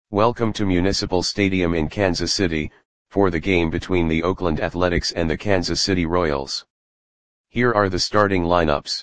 Welcome to Municipal Stadium in Kansas City, for the game between the Oakland Athletics and the Kansas City Royals. Here are the starting lineups.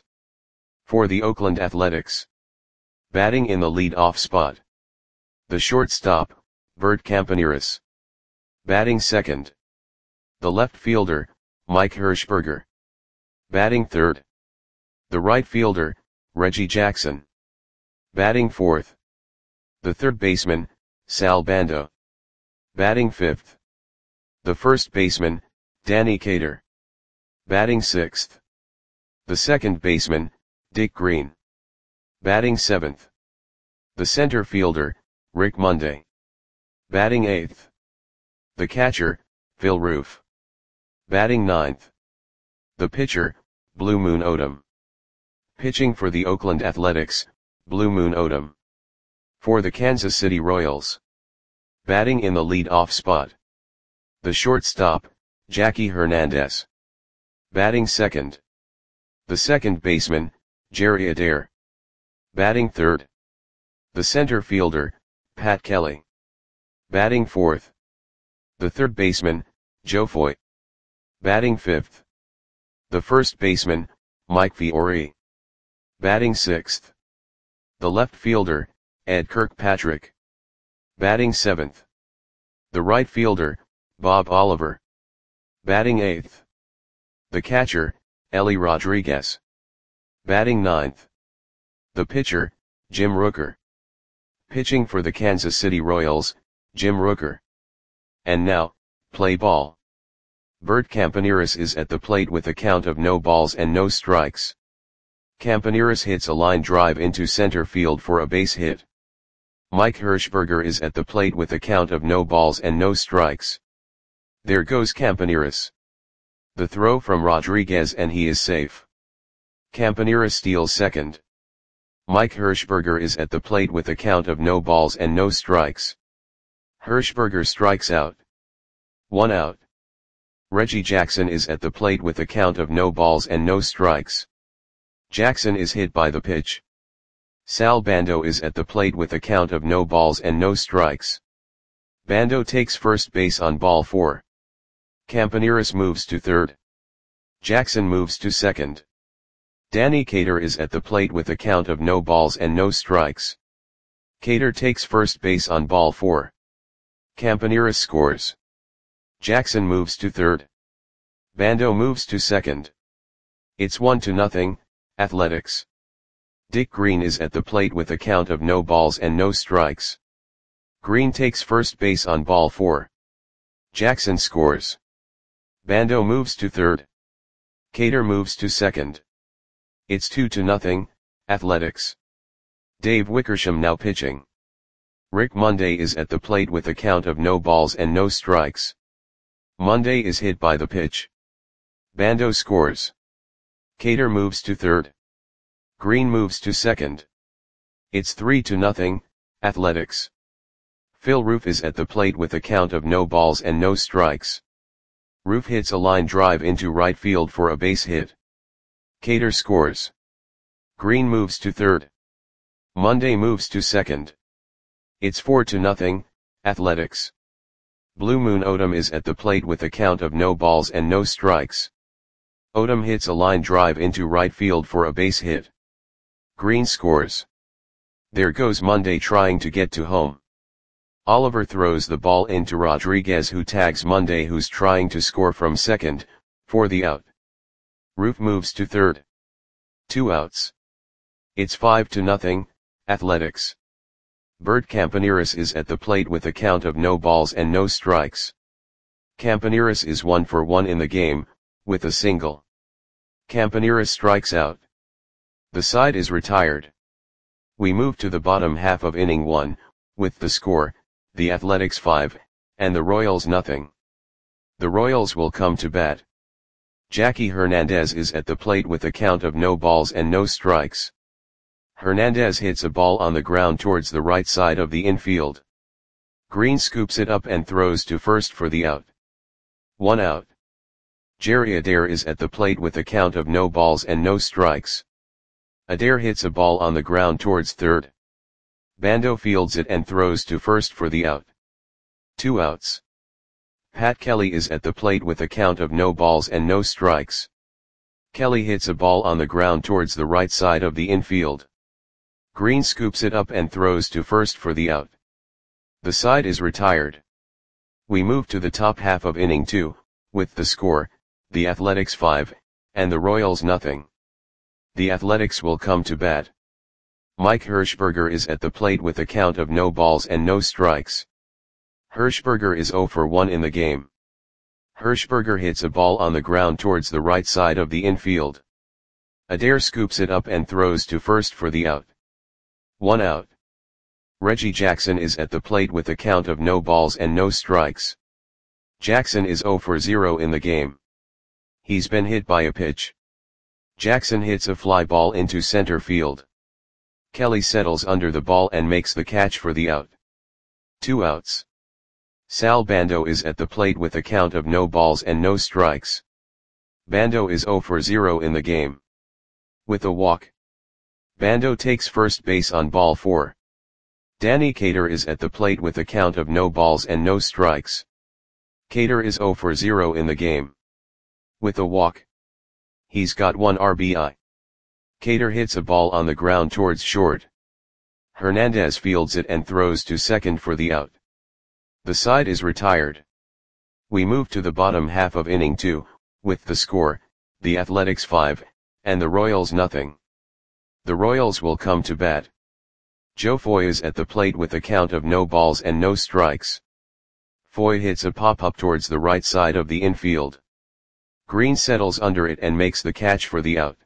For the Oakland Athletics. Batting in the lead-off spot. The shortstop, Bert Campaneris. Batting second. The left fielder, Mike Hershberger. Batting third. The right fielder, Reggie Jackson. Batting fourth. The third baseman, Sal Bando. Batting fifth. The first baseman, Danny Cater. Batting sixth. The second baseman, Dick Green. Batting seventh. The center fielder, Rick Monday. Batting eighth. The catcher, Phil Roof. Batting ninth. The pitcher, Blue Moon Odom. Pitching for the Oakland Athletics, Blue Moon Odom. For the Kansas City Royals. Batting in the lead-off spot. The shortstop, Jackie Hernandez. Batting second. The second baseman, Jerry Adair. Batting third. The center fielder, Pat Kelly. Batting fourth. The third baseman, Joe Foy. Batting fifth. The first baseman, Mike Fiore. Batting sixth. The left fielder, Ed Kirkpatrick. Batting seventh. The right fielder, Bob Oliver. Batting eighth. The catcher, Ellie Rodriguez. Batting ninth. The pitcher, Jim Rooker. Pitching for the Kansas City Royals, Jim Rooker. And now, play ball. Bert Campaneris is at the plate with a count of no balls and no strikes. Campaneris hits a line drive into center field for a base hit. Mike Hershberger is at the plate with a count of no balls and no strikes. There goes Campaneris. The throw from Rodriguez and he is safe. Campaneris steals second. Mike Hershberger is at the plate with a count of no balls and no strikes. Hershberger strikes out. 1 out. Reggie Jackson is at the plate with a count of no balls and no strikes. Jackson is hit by the pitch. Sal Bando is at the plate with a count of no balls and no strikes. Bando takes first base on ball 4. Campaneris moves to third. Jackson moves to second. Danny Cater is at the plate with a count of no balls and no strikes. Cater takes first base on ball 4. Campaneris scores. Jackson moves to third. Bando moves to second. It's 1-0, Athletics. Dick Green is at the plate with a count of no balls and no strikes. Green takes first base on ball 4. Jackson scores. Bando moves to third. Cater moves to second. It's 2-0, Athletics. Dave Wickersham now pitching. Rick Monday is at the plate with a count of no balls and no strikes. Monday is hit by the pitch. Bando scores. Cater moves to third. Green moves to second. It's 3-0, Athletics. Phil Roof is at the plate with a count of no balls and no strikes. Roof hits a line drive into right field for a base hit. Cater scores. Green moves to third. Monday moves to second. It's 4-0, Athletics. Blue Moon Odom is at the plate with a count of no balls and no strikes. Odom hits a line drive into right field for a base hit. Green scores. There goes Monday trying to get to home. Oliver throws the ball into Rodriguez, who tags Monday, who's trying to score from second, for the out. Roof moves to third. 2 outs. It's 5-0, Athletics. Bert Campaneris is at the plate with a count of no balls and no strikes. Campaneris is 1 for 1 in the game, with a single. Campaneris strikes out. The side is retired. We move to the bottom half of inning 1, with the score, the Athletics 5, and the Royals nothing. The Royals will come to bat. Jackie Hernandez is at the plate with a count of no balls and no strikes. Hernandez hits a ball on the ground towards the right side of the infield. Green scoops it up and throws to first for the out. 1 out. Jerry Adair is at the plate with a count of no balls and no strikes. Adair hits a ball on the ground towards third. Bando fields it and throws to first for the out. 2 outs. Pat Kelly is at the plate with a count of no balls and no strikes. Kelly hits a ball on the ground towards the right side of the infield. Green scoops it up and throws to first for the out. The side is retired. We move to the top half of inning 2, with the score, the Athletics 5, and the Royals nothing. The Athletics will come to bat. Mike Hirschberger is at the plate with a count of no balls and no strikes. Hirschberger is 0 for 1 in the game. Hirschberger hits a ball on the ground towards the right side of the infield. Adair scoops it up and throws to first for the out. 1 out. Reggie Jackson is at the plate with a count of no balls and no strikes. Jackson is 0 for 0 in the game. He's been hit by a pitch. Jackson hits a fly ball into center field. Kelly settles under the ball and makes the catch for the out. 2 outs. Sal Bando is at the plate with a count of no balls and no strikes. Bando is 0 for 0 in the game. With a walk. Bando takes first base on ball 4. Danny Cater is at the plate with a count of no balls and no strikes. Cater is 0 for 0 in the game. With a walk. He's got 1 RBI. Cater hits a ball on the ground towards short. Hernandez fields it and throws to second for the out. The side is retired. We move to the bottom half of inning 2, with the score, the Athletics 5, and the Royals nothing. The Royals will come to bat. Joe Foy is at the plate with a count of no balls and no strikes. Foy hits a pop-up towards the right side of the infield. Green settles under it and makes the catch for the out.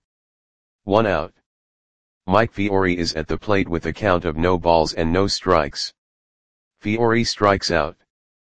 1 out. Mike Fiore is at the plate with a count of no balls and no strikes. Fiore strikes out.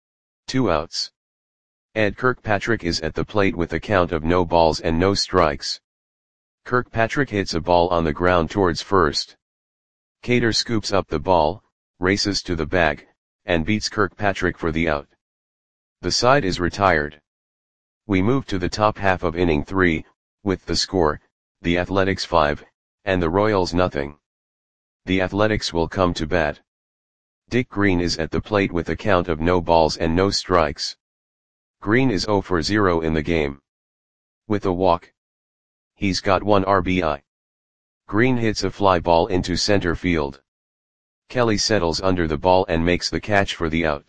2 outs. Ed Kirkpatrick is at the plate with a count of no balls and no strikes. Kirkpatrick hits a ball on the ground towards first. Cater scoops up the ball, races to the bag, and beats Kirkpatrick for the out. The side is retired. We move to the top half of inning 3, with the score, the Athletics 5, and the Royals nothing. The Athletics will come to bat. Dick Green is at the plate with a count of no balls and no strikes. Green is 0 for 0 in the game. With a walk. He's got 1 RBI. Green hits a fly ball into center field. Kelly settles under the ball and makes the catch for the out.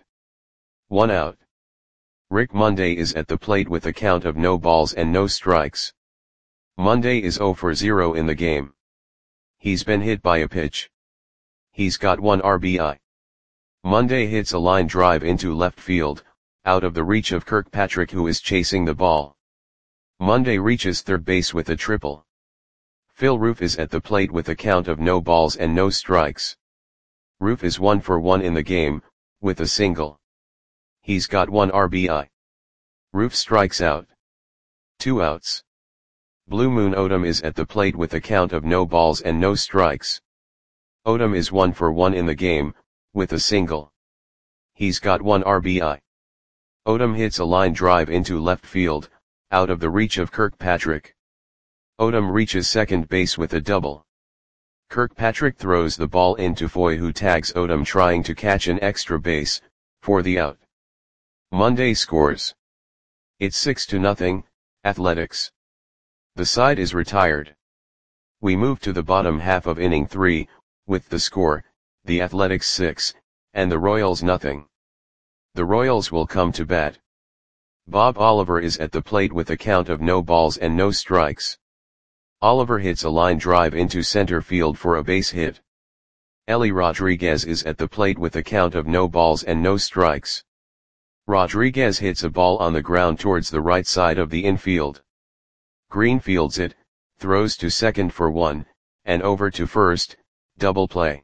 1 out. Rick Monday is at the plate with a count of no balls and no strikes. Monday is 0 for 0 in the game. He's been hit by a pitch. He's got 1 RBI. Monday hits a line drive into left field, out of the reach of Kirkpatrick who is chasing the ball. Monday reaches third base with a triple. Phil Roof is at the plate with a count of no balls and no strikes. Roof is 1 for 1 in the game, with a single. He's got 1 RBI. Roof strikes out. 2 outs. Blue Moon Odom is at the plate with a count of no balls and no strikes. Odom is 1 for 1 in the game, with a single. He's got 1 RBI. Odom hits a line drive into left field, out of the reach of Kirkpatrick. Odom reaches second base with a double. Kirkpatrick throws the ball into Foy who tags Odom trying to catch an extra base, for the out. Monday scores. It's 6-0, Athletics. The side is retired. We move to the bottom half of inning 3, with the score, the Athletics 6, and the Royals nothing. The Royals will come to bat. Bob Oliver is at the plate with a count of no balls and no strikes. Oliver hits a line drive into center field for a base hit. Ellie Rodriguez is at the plate with a count of no balls and no strikes. Rodriguez hits a ball on the ground towards the right side of the infield. Green fields it, throws to second for 1, and over to first, double play.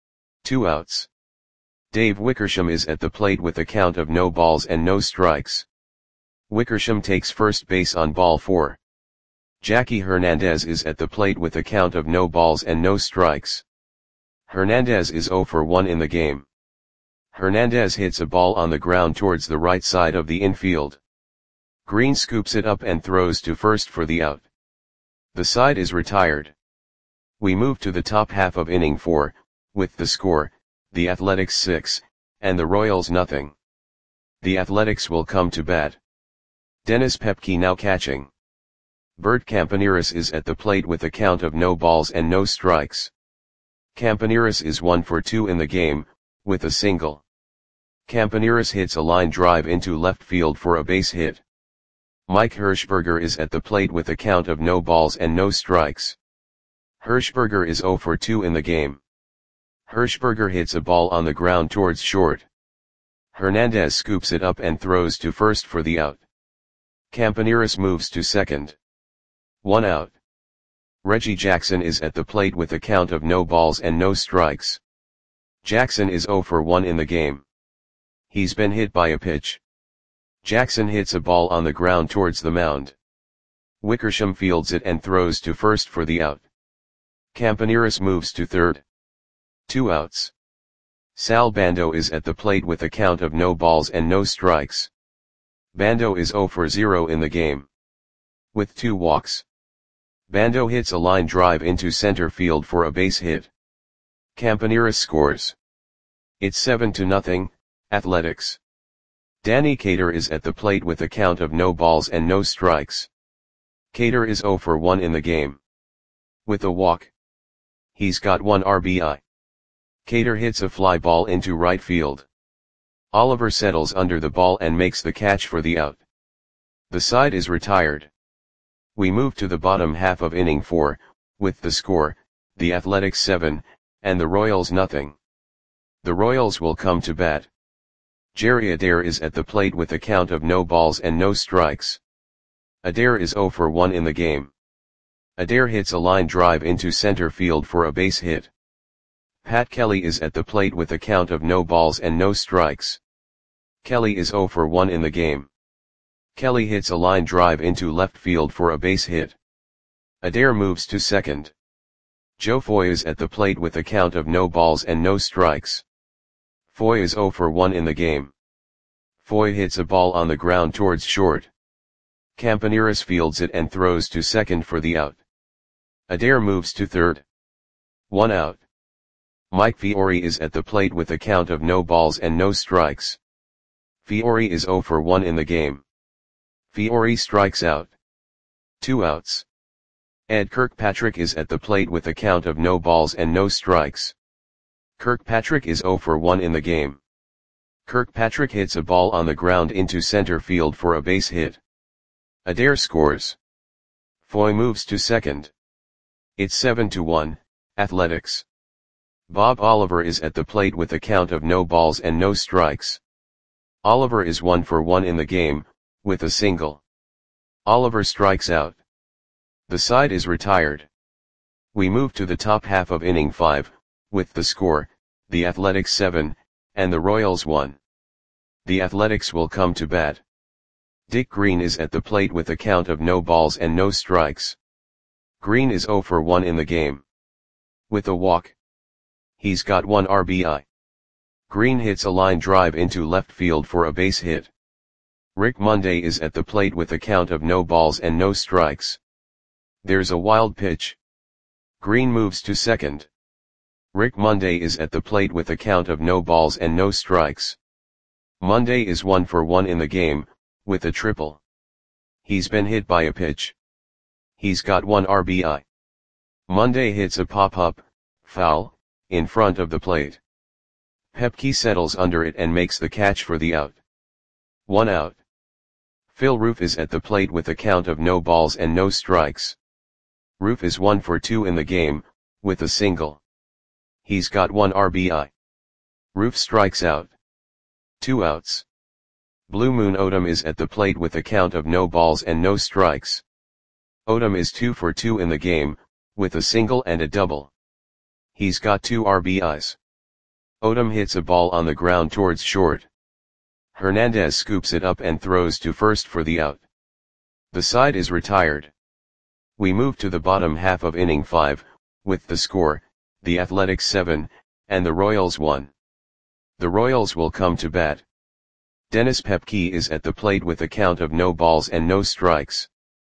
2 outs. Dave Wickersham is at the plate with a count of no balls and no strikes. Wickersham takes first base on ball 4. Jackie Hernandez is at the plate with a count of no balls and no strikes. Hernandez is 0 for 1 in the game. Hernandez hits a ball on the ground towards the right side of the infield. Green scoops it up and throws to first for the out. The side is retired. We move to the top half of inning 4, with the score, the Athletics 6, and the Royals nothing. The Athletics will come to bat. Dennis Pepke now catching. Bert Campaneris is at the plate with a count of no balls and no strikes. Campaneris is 1 for 2 in the game, with a single. Campaneris hits a line drive into left field for a base hit. Mike Hirschberger is at the plate with a count of no balls and no strikes. Hirschberger is 0 for 2 in the game. Hirschberger hits a ball on the ground towards short. Hernandez scoops it up and throws to first for the out. Campaneris moves to second. 1 out. Reggie Jackson is at the plate with a count of no balls and no strikes. Jackson is 0 for 1 in the game. He's been hit by a pitch. Jackson hits a ball on the ground towards the mound. Wickersham fields it and throws to first for the out. Campaneris moves to third. 2 outs. Sal Bando is at the plate with a count of no balls and no strikes. Bando is 0 for 0 in the game. With 2 walks. Bando hits a line drive into center field for a base hit. Campaneris scores. It's 7-0, Athletics. Danny Cater is at the plate with a count of no balls and no strikes. Cater is 0 for 1 in the game. With a walk. He's got 1 RBI. Cater hits a fly ball into right field. Oliver settles under the ball and makes the catch for the out. The side is retired. We move to the bottom half of inning 4, with the score, the Athletics 7, and the Royals nothing. The Royals will come to bat. Jerry Adair is at the plate with a count of no balls and no strikes. Adair is 0 for 1 in the game. Adair hits a line drive into center field for a base hit. Pat Kelly is at the plate with a count of no balls and no strikes. Kelly is 0 for 1 in the game. Kelly hits a line drive into left field for a base hit. Adair moves to second. Joe Foy is at the plate with a count of no balls and no strikes. Foy is 0 for 1 in the game. Foy hits a ball on the ground towards short. Campaneris fields it and throws to second for the out. Adair moves to third. 1 out. Mike Fiore is at the plate with a count of no balls and no strikes. Fiore is 0 for 1 in the game. Fiore strikes out. 2 outs. Ed Kirkpatrick is at the plate with a count of no balls and no strikes. Kirkpatrick is 0 for 1 in the game. Kirkpatrick hits a ball on the ground into center field for a base hit. Adair scores. Foy moves to second. It's 7-1, Athletics. Bob Oliver is at the plate with a count of no balls and no strikes. Oliver is 1 for 1 in the game, with a single. Oliver strikes out. The side is retired. We move to the top half of inning 5, with the score, the Athletics 7, and the Royals 1. The Athletics will come to bat. Dick Green is at the plate with a count of no balls and no strikes. Green is 0 for 1 in the game. With a walk. He's got 1 RBI. Green hits a line drive into left field for a base hit. Rick Monday is at the plate with a count of no balls and no strikes. There's a wild pitch. Green moves to second. Rick Monday is at the plate with a count of no balls and no strikes. Monday is 1 for 1 in the game, with a triple. He's been hit by a pitch. He's got 1 RBI. Monday hits a pop-up, foul, in front of the plate. Pepke settles under it and makes the catch for the out. 1 out. Phil Roof is at the plate with a count of no balls and no strikes. Roof is 1 for 2 in the game, with a single. He's got 1 RBI. Roof strikes out. 2 outs. Blue Moon Odom is at the plate with a count of no balls and no strikes. Odom is 2 for 2 in the game, with a single and a double. He's got 2 RBIs. Odom hits a ball on the ground towards short. Hernandez scoops it up and throws to first for the out. The side is retired. We move to the bottom half of inning 5, with the score, the Athletics 7, and the Royals 1. The Royals will come to bat. Dennis Pepke is at the plate with a count of no balls and no strikes.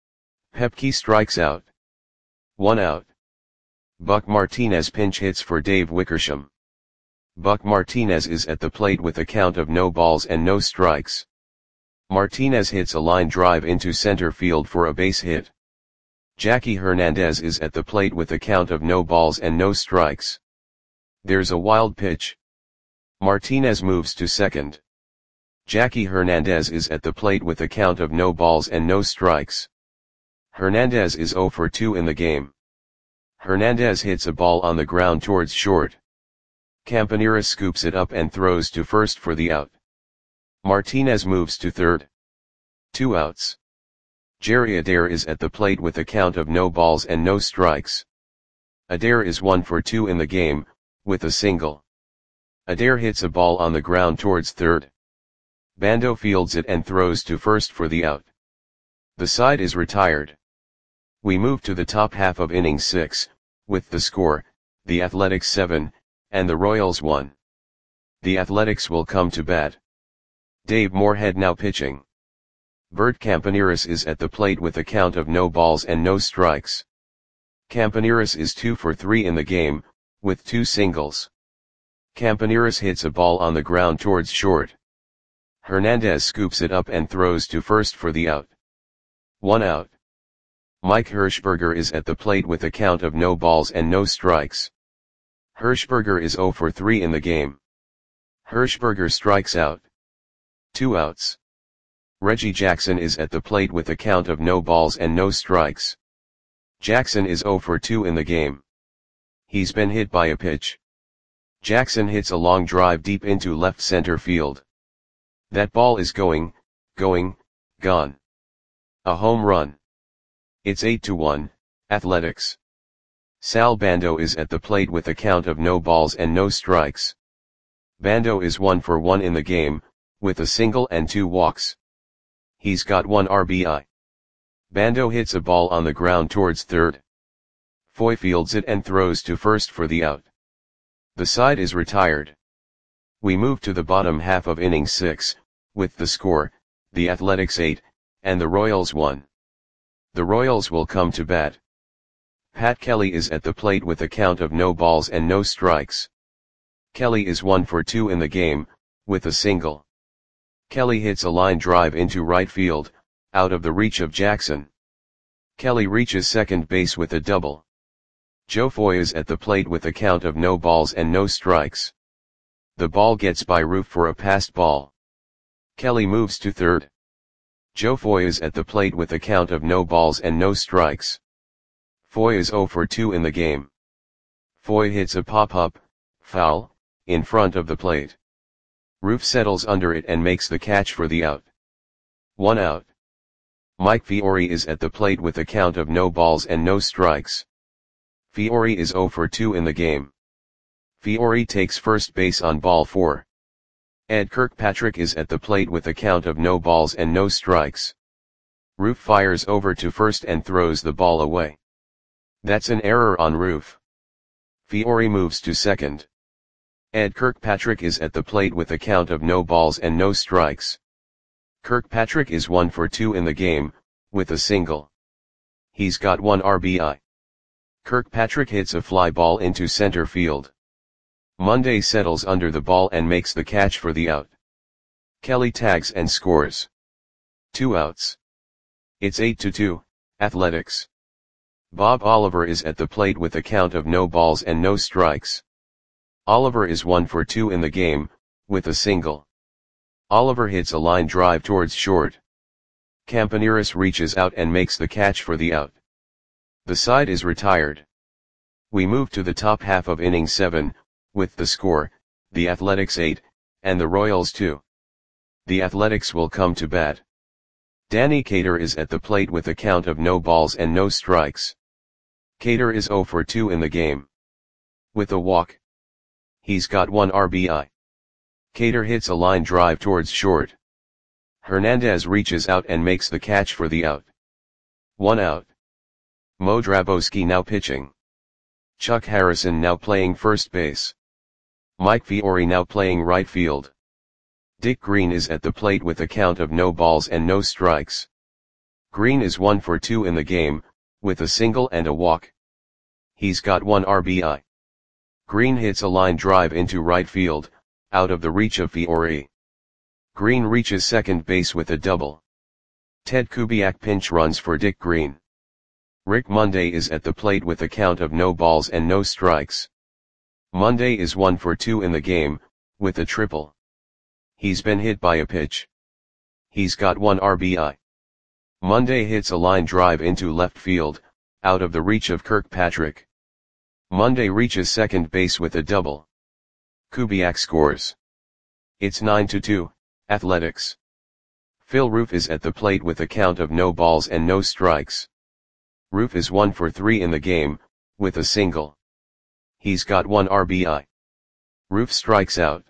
Pepke strikes out. 1 out. Buck Martinez pinch hits for Dave Wickersham. Buck Martinez is at the plate with a count of no balls and no strikes. Martinez hits a line drive into center field for a base hit. Jackie Hernandez is at the plate with a count of no balls and no strikes. There's a wild pitch. Martinez moves to second. Jackie Hernandez is at the plate with a count of no balls and no strikes. Hernandez is 0 for 2 in the game. Hernandez hits a ball on the ground towards short. Campanera scoops it up and throws to first for the out. Martinez moves to third. 2 outs. Jerry Adair is at the plate with a count of no balls and no strikes. Adair is 1 for 2 in the game, with a single. Adair hits a ball on the ground towards third. Bando fields it and throws to first for the out. The side is retired. We move to the top half of inning 6, with the score, the Athletics 7, and the Royals 1. The Athletics will come to bat. Dave Moorhead now pitching. Bert Campaneris is at the plate with a count of no balls and no strikes. Campaneris is 2 for 3 in the game, with 2 singles. Campaneris hits a ball on the ground towards short. Hernandez scoops it up and throws to first for the out. 1 out. Mike Hirschberger is at the plate with a count of no balls and no strikes. Hirschberger is 0 for 3 in the game. Hirschberger strikes out. 2 outs. Reggie Jackson is at the plate with a count of no balls and no strikes. Jackson is 0 for 2 in the game. He's been hit by a pitch. Jackson hits a long drive deep into left center field. That ball is gone. A home run. It's 8-1, Athletics. Sal Bando is at the plate with a count of no balls and no strikes. Bando is 1 for 1 in the game, with a single and 2 walks. He's got 1 RBI. Bando hits a ball on the ground towards third. Foy fields it and throws to first for the out. The side is retired. We move to the bottom half of inning 6, with the score, the Athletics 8, and the Royals 1. The Royals will come to bat. Pat Kelly is at the plate with a count of no balls and no strikes. Kelly is 1 for 2 in the game, with a single. Kelly hits a line drive into right field, out of the reach of Jackson. Kelly reaches second base with a double. Joe Foy is at the plate with a count of no balls and no strikes. The ball gets by Roof for a passed ball. Kelly moves to third. Joe Foy is at the plate with a count of no balls and no strikes. Foy is 0 for 2 in the game. Foy hits a pop-up, foul, in front of the plate. Roof settles under it and makes the catch for the out. 1 out. Mike Fiore is at the plate with a count of no balls and no strikes. Fiore is 0 for 2 in the game. Fiore takes first base on ball 4. Ed Kirkpatrick is at the plate with a count of no balls and no strikes. Roof fires over to first and throws the ball away. That's an error on Roof. Fiore moves to second. Ed Kirkpatrick is at the plate with a count of no balls and no strikes. Kirkpatrick is 1 for 2 in the game, with a single. He's got 1 RBI. Kirkpatrick hits a fly ball into center field. Monday settles under the ball and makes the catch for the out. Kelly tags and scores. 2 outs. It's 8-2, Athletics. Bob Oliver is at the plate with a count of no balls and no strikes. Oliver is 1 for 2 in the game, with a single. Oliver hits a line drive towards short. Campaneris reaches out and makes the catch for the out. The side is retired. We move to the top half of inning 7, with the score, the Athletics 8, and the Royals 2. The Athletics will come to bat. Danny Cater is at the plate with a count of no balls and no strikes. Cater is 0 for 2 in the game. With a walk. He's got 1 RBI. Cater hits a line drive towards short. Hernandez reaches out and makes the catch for the out. 1 out. Mo Drabowski now pitching. Chuck Harrison now playing first base. Mike Fiore now playing right field. Dick Green is at the plate with a count of no balls and no strikes. Green is 1 for 2 in the game, with a single and a walk. He's got 1 RBI. Green hits a line drive into right field, out of the reach of Fiore. Green reaches second base with a double. Ted Kubiak pinch runs for Dick Green. Rick Monday is at the plate with a count of no balls and no strikes. Monday is 1 for 2 in the game, with a triple. He's been hit by a pitch. He's got 1 RBI. Monday hits a line drive into left field, out of the reach of Kirkpatrick. Monday reaches second base with a double. Kubiak scores. It's 9-2, Athletics. Phil Roof is at the plate with a count of no balls and no strikes. Roof is 1 for 3 in the game, with a single. He's got 1 RBI. Roof strikes out.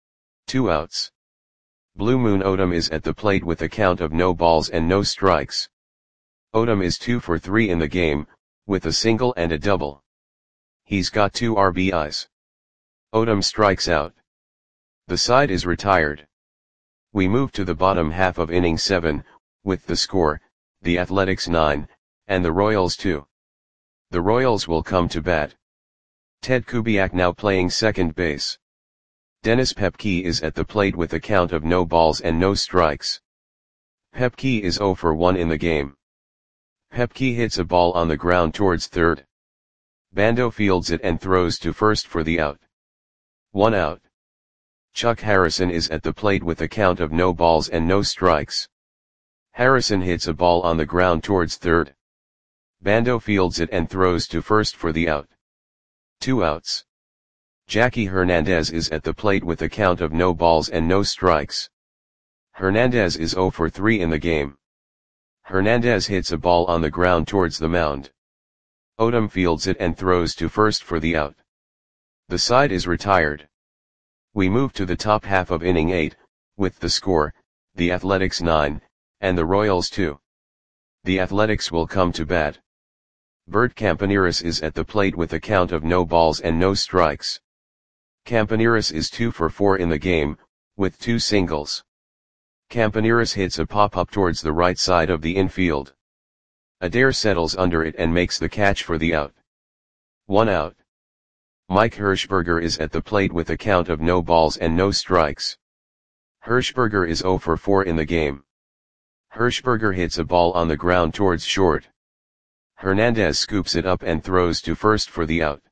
2 outs. Blue Moon Odom is at the plate with a count of no balls and no strikes. Odom is 2 for 3 in the game, with a single and a double. He's got 2 RBIs. Odom strikes out. The side is retired. We move to the bottom half of inning 7, with the score, the Athletics 9, and the Royals 2. The Royals will come to bat. Ted Kubiak now playing second base. Dennis Pepke is at the plate with a count of no balls and no strikes. Pepke is 0 for 1 in the game. Pepke hits a ball on the ground towards third. Bando fields it and throws to first for the out. 1 out. Chuck Harrison is at the plate with a count of no balls and no strikes. Harrison hits a ball on the ground towards third. Bando fields it and throws to first for the out. 2 outs. Jackie Hernandez is at the plate with a count of no balls and no strikes. Hernandez is 0 for 3 in the game. Hernandez hits a ball on the ground towards the mound. Odom fields it and throws to first for the out. The side is retired. We move to the top half of inning 8, with the score, the Athletics 9, and the Royals 2. The Athletics will come to bat. Bert Campaneris is at the plate with a count of no balls and no strikes. Campaneris is 2 for 4 in the game, with 2 singles. Campaneris hits a pop-up towards the right side of the infield. Adair settles under it and makes the catch for the out. 1 out. Mike Hirschberger is at the plate with a count of no balls and no strikes. Hirschberger is 0 for 4 in the game. Hirschberger hits a ball on the ground towards short. Hernandez scoops it up and throws to first for the out.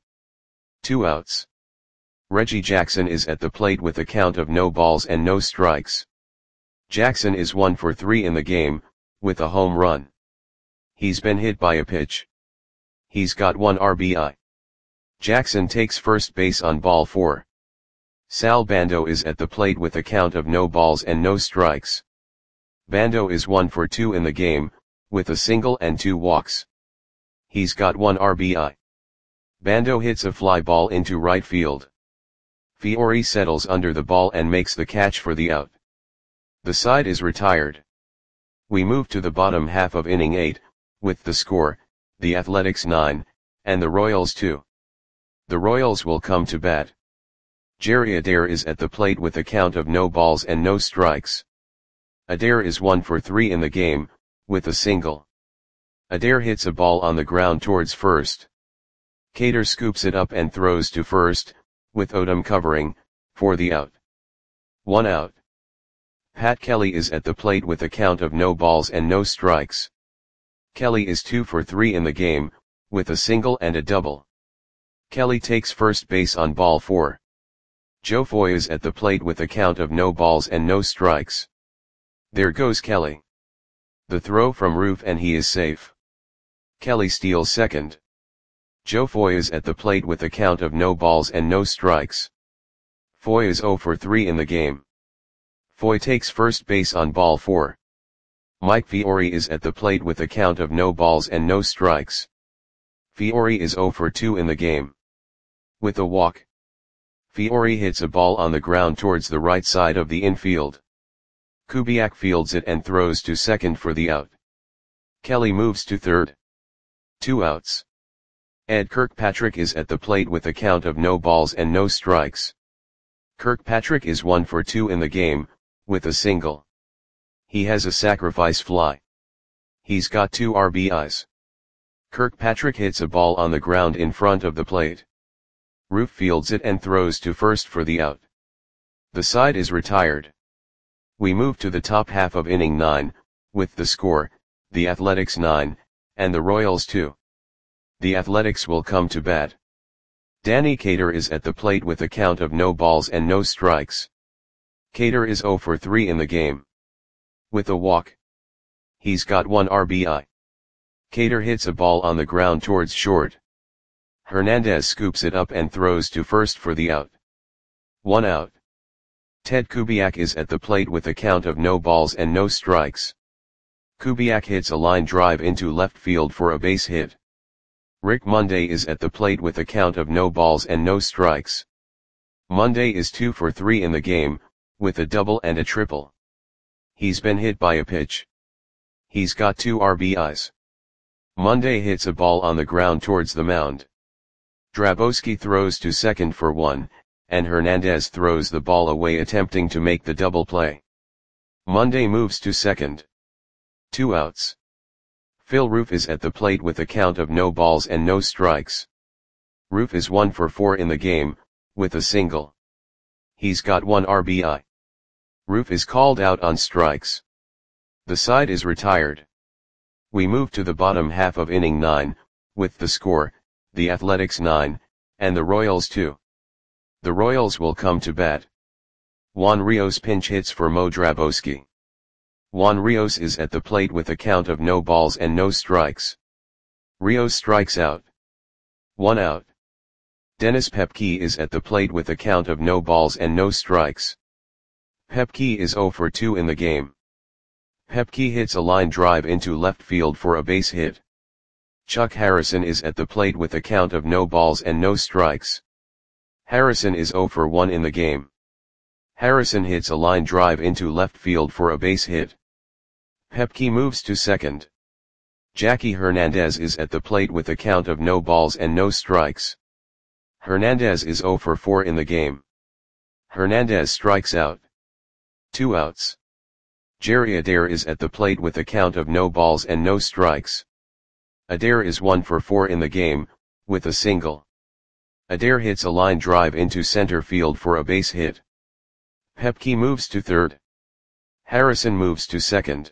2 outs. Reggie Jackson is at the plate with a count of no balls and no strikes. Jackson is 1 for 3 in the game, with a home run. He's been hit by a pitch. He's got 1 RBI. Jackson takes first base on ball 4. Sal Bando is at the plate with a count of no balls and no strikes. Bando is 1 for 2 in the game, with a single and 2 walks. He's got 1 RBI. Bando hits a fly ball into right field. Fiore settles under the ball and makes the catch for the out. The side is retired. We move to the bottom half of inning 8, with the score, the Athletics 9, and the Royals 2. The Royals will come to bat. Jerry Adair is at the plate with a count of no balls and no strikes. Adair is 1 for 3 in the game, with a single. Adair hits a ball on the ground towards first. Cater scoops it up and throws to first, with Odom covering, for the out. 1 out. Pat Kelly is at the plate with a count of no balls and no strikes. Kelly is 2 for 3 in the game, with a single and a double. Kelly takes first base on ball 4. Joe Foy is at the plate with a count of no balls and no strikes. There goes Kelly. The throw from Roof and he is safe. Kelly steals second. Joe Foy is at the plate with a count of no balls and no strikes. Foy is 0 for 3 in the game. Foy takes first base on ball 4. Mike Fiore is at the plate with a count of no balls and no strikes. Fiore is 0 for 2 in the game. With a walk. Fiore hits a ball on the ground towards the right side of the infield. Kubiak fields it and throws to second for the out. Kelly moves to third. 2 outs. Ed Kirkpatrick is at the plate with a count of no balls and no strikes. Kirkpatrick is 1 for 2 in the game, with a single. He has a sacrifice fly. He's got 2 RBIs. Kirkpatrick hits a ball on the ground in front of the plate. Roof fields it and throws to first for the out. The side is retired. We move to the top half of inning 9, with the score, the Athletics 9, and the Royals 2. The Athletics will come to bat. Danny Cater is at the plate with a count of no balls and no strikes. Cater is 0 for 3 in the game. With a walk. He's got 1 RBI. Cater hits a ball on the ground towards short. Hernandez scoops it up and throws to first for the out. 1 out. Ted Kubiak is at the plate with a count of no balls and no strikes. Kubiak hits a line drive into left field for a base hit. Rick Monday is at the plate with a count of no balls and no strikes. Monday is 2 for 3 in the game, with a double and a triple. He's been hit by a pitch. He's got 2 RBIs. Monday hits a ball on the ground towards the mound. Drabowski throws to second for 1, and Hernandez throws the ball away attempting to make the double play. Monday moves to second. 2 outs. Phil Roof is at the plate with a count of no balls and no strikes. Roof is 1 for 4 in the game, with a single. He's got 1 RBI. Roof is called out on strikes. The side is retired. We move to the bottom half of inning 9, with the score, the Athletics 9, and the Royals 2. The Royals will come to bat. Juan Rios pinch hits for Mo Drabowski. Juan Rios is at the plate with a count of no balls and no strikes. Rios strikes out. 1 out. Dennis Pepke is at the plate with a count of no balls and no strikes. Pepke is 0 for 2 in the game. Pepke hits a line drive into left field for a base hit. Chuck Harrison is at the plate with a count of no balls and no strikes. Harrison is 0 for 1 in the game. Harrison hits a line drive into left field for a base hit. Pepke moves to second. Jackie Hernandez is at the plate with a count of no balls and no strikes. Hernandez is 0 for 4 in the game. Hernandez strikes out. 2 outs. Jerry Adair is at the plate with a count of no balls and no strikes. Adair is 1 for 4 in the game, with a single. Adair hits a line drive into center field for a base hit. Pepke moves to third. Harrison moves to second.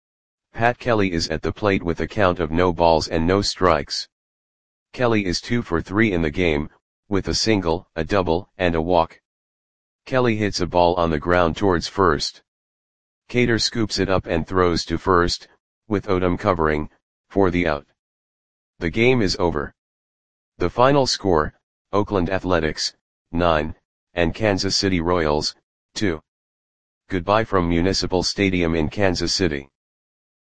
Pat Kelly is at the plate with a count of no balls and no strikes. Kelly is 2 for 3 in the game, with a single, a double, and a walk. Kelly hits a ball on the ground towards first. Cater scoops it up and throws to first, with Odom covering, for the out. The game is over. The final score, Oakland Athletics, 9, and Kansas City Royals, 2. Goodbye from Municipal Stadium in Kansas City.